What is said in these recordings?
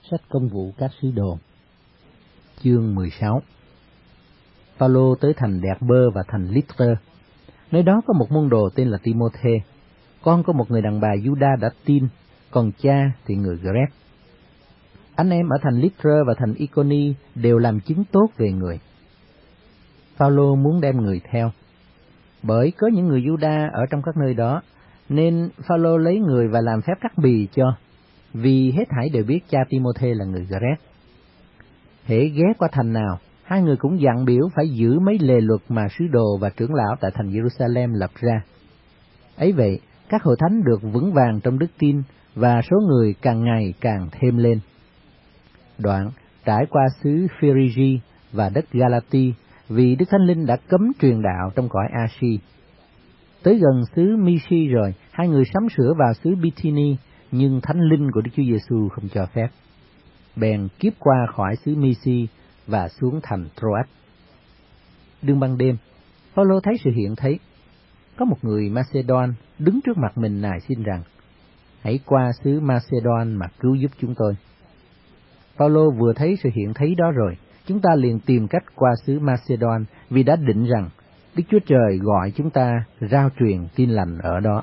Sách Công vụ các sứ đồ. Chương 16. Phaolô tới thành Derbe và thành Lystre. Nơi đó có một môn đồ tên là Timôthê, con của một người đàn bà Juda đã tin, còn cha thì người Grec. Anh em ở thành Lystre và thành Iconi đều làm chứng tốt về người. Phaolô muốn đem người theo, bởi có những người Juda ở trong các nơi đó, nên Phaolô lấy người và làm phép cắt bì cho, vì hết thảy đều biết cha Timôthê là người Grec. Hễ ghé qua thành nào, hai người cũng dặn biểu phải giữ mấy lề luật mà sứ đồ và trưởng lão tại thành Jerusalem lập ra. Ấy vậy, các hội thánh được vững vàng trong đức tin và số người càng ngày càng thêm lên. Đoạn trải qua xứ Phrygia và đất Galati, vì Đức Thánh Linh đã cấm truyền đạo trong cõi Asia. Tới gần xứ Mysi rồi, hai người sắm sửa vào xứ Bithyni, nhưng Thánh Linh của Đức Chúa Giêsu không cho phép. Bèn kiếp qua khỏi xứ Mysi và xuống thành Troas. Đương ban đêm, Phaolô thấy sự hiện thấy. Có một người Macedon đứng trước mặt mình nài xin rằng: hãy qua xứ Macedon mà cứu giúp chúng tôi. Phaolô vừa thấy sự hiện thấy đó rồi, chúng ta liền tìm cách qua xứ Macedon, vì đã định rằng Đức Chúa Trời gọi chúng ta rao truyền tin lành ở đó.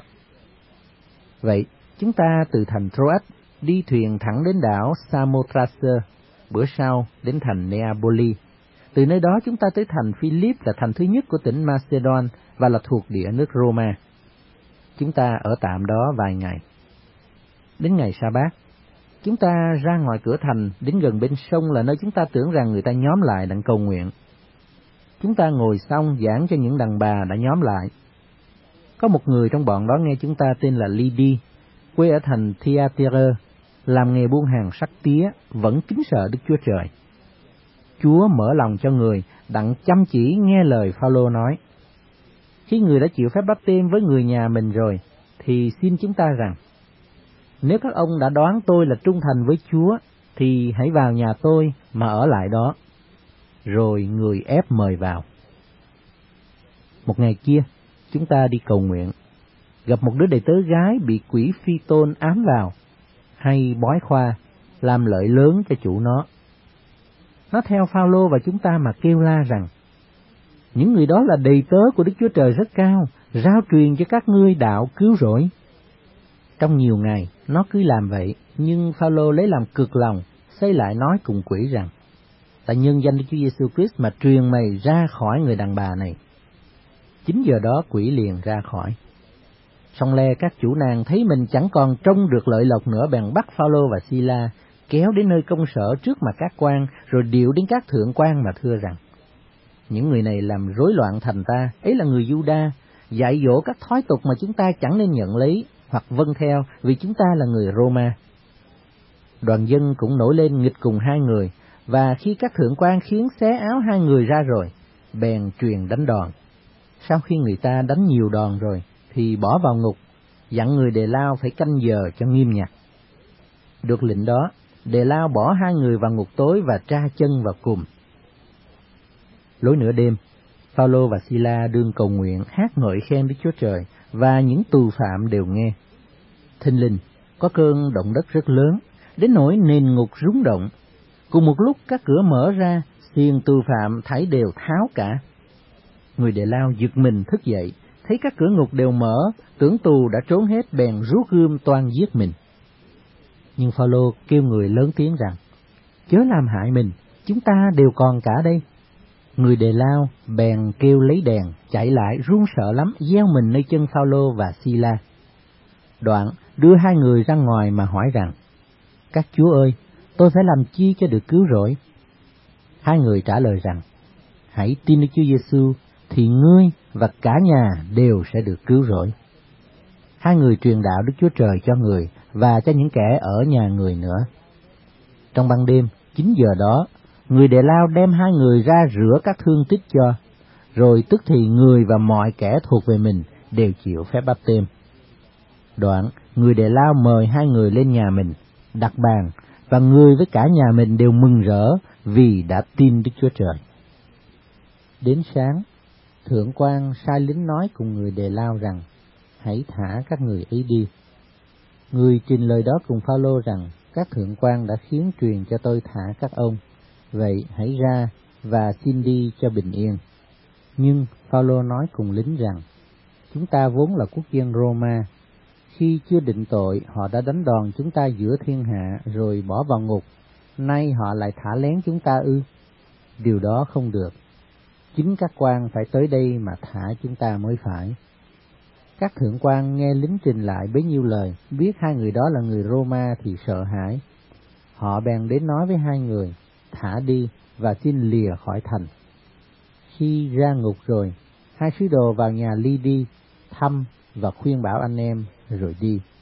Vậy, chúng ta từ thành Troas đi thuyền thẳng đến đảo Samothrace, bữa sau đến thành Neapoli. Từ nơi đó chúng ta tới thành Philip, là thành thứ nhất của tỉnh Macedon và là thuộc địa nước Roma. Chúng ta ở tạm đó vài ngày. Đến ngày Sa-bát, chúng ta ra ngoài cửa thành, đến gần bên sông là nơi chúng ta tưởng rằng người ta nhóm lại đặng cầu nguyện. Chúng ta ngồi xong giảng cho những đàn bà đã nhóm lại. Có một người trong bọn đó nghe chúng ta tên là Lydi, quê ở thành Thyatira, làm nghề buôn hàng sắt tía, vẫn kính sợ Đức Chúa Trời. Chúa mở lòng cho người đặng chăm chỉ nghe lời Phaolô nói. Khi người đã chịu phép báp-têm với người nhà mình rồi, thì xin chúng ta rằng: nếu các ông đã đoán tôi là trung thành với Chúa, thì hãy vào nhà tôi mà ở lại đó. Rồi người ép mời vào. Một ngày kia, chúng ta đi cầu nguyện, gặp một đứa đầy tớ gái bị quỷ phi tôn ám vào, hay bói khoa, làm lợi lớn cho chủ nó. Nó theo Phaolô và chúng ta mà kêu la rằng: những người đó là đầy tớ của Đức Chúa Trời rất cao, rao truyền cho các ngươi đạo cứu rỗi. Trong nhiều ngày, nó cứ làm vậy, nhưng Phaolô lấy làm cực lòng, xây lại nói cùng quỷ rằng: tại nhân danh Đức Chúa Giêsu Christ mà truyền mày ra khỏi người đàn bà này. 9 giờ đó quỷ liền ra khỏi. Xong le các chủ nàng thấy mình chẳng còn trông được lợi lộc nữa, bèn bắt Phaolô và Sila kéo đến nơi công sở trước mặt các quan, rồi điệu đến các thượng quan mà thưa rằng: những người này làm rối loạn thành ta, ấy là người Juda, dạy dỗ các thói tục mà chúng ta chẳng nên nhận lấy hoặc vâng theo, vì chúng ta là người Roma. Đoàn dân cũng nổi lên nghịch cùng hai người, và khi các thượng quan khiến xé áo hai người ra rồi, bèn truyền đánh đòn. Sau khi người ta đánh nhiều đòn rồi, thì bỏ vào ngục, dặn người đề lao phải canh giờ cho nghiêm nhặt. Được lệnh đó, đề lao bỏ hai người vào ngục tối và tra chân vào cùm. Lối nửa đêm, Phaolô và Sila đương cầu nguyện hát ngợi khen Đức Chúa Trời, và những tù phạm đều nghe. Thình lình có cơn động đất rất lớn, đến nỗi nền ngục rung động. Cùng một lúc các cửa mở ra, xiềng tù phạm thảy đều tháo cả. Người đề lao giật mình thức dậy, thấy các cửa ngục đều mở, tưởng tù đã trốn hết, bèn rút gươm toan giết mình. Nhưng Phaolô kêu người lớn tiếng rằng: chớ làm hại mình, chúng ta đều còn cả đây. Người đề lao bèn kêu lấy đèn, chạy lại run sợ lắm, gieo mình nơi chân Phaolô và Sila. Đoạn đưa hai người ra ngoài mà hỏi rằng: các chúa ơi, tôi phải làm chi cho được cứu rỗi? Hai người trả lời rằng: hãy tin Đức Chúa Giêsu, thì ngươi và cả nhà đều sẽ được cứu rỗi. Hai người truyền đạo Đức Chúa Trời cho người và cho những kẻ ở nhà người nữa. Trong ban đêm 9 giờ đó, người đề lao đem hai người ra rửa các thương tích cho, rồi tức thì người và mọi kẻ thuộc về mình đều chịu phép báp-têm. Đoạn người đề lao mời hai người lên nhà mình, đặt bàn, và người với cả nhà mình đều mừng rỡ vì đã tin Đức Chúa Trời. Đến sáng, thượng quan sai lính nói cùng người đề lao rằng: hãy thả các người ấy đi. Người trình lời đó cùng Phaolô rằng: các thượng quan đã khiến truyền cho tôi thả các ông, vậy hãy ra và xin đi cho bình yên. Nhưng Phaolô nói cùng lính rằng, chúng ta vốn là quốc dân Roma, khi chưa định tội họ đã đánh đòn chúng ta giữa thiên hạ rồi bỏ vào ngục, nay họ lại thả lén chúng ta ư? Điều đó không được. Chính các quan phải tới đây mà thả chúng ta mới phải. Các thượng quan nghe lính trình lại bấy nhiêu lời, biết hai người đó là người Roma thì sợ hãi. Họ bèn đến nói với hai người, thả đi và xin lìa khỏi thành. Khi ra ngục rồi, hai sứ đồ vào nhà Ly-đi thăm và khuyên bảo anh em rồi đi.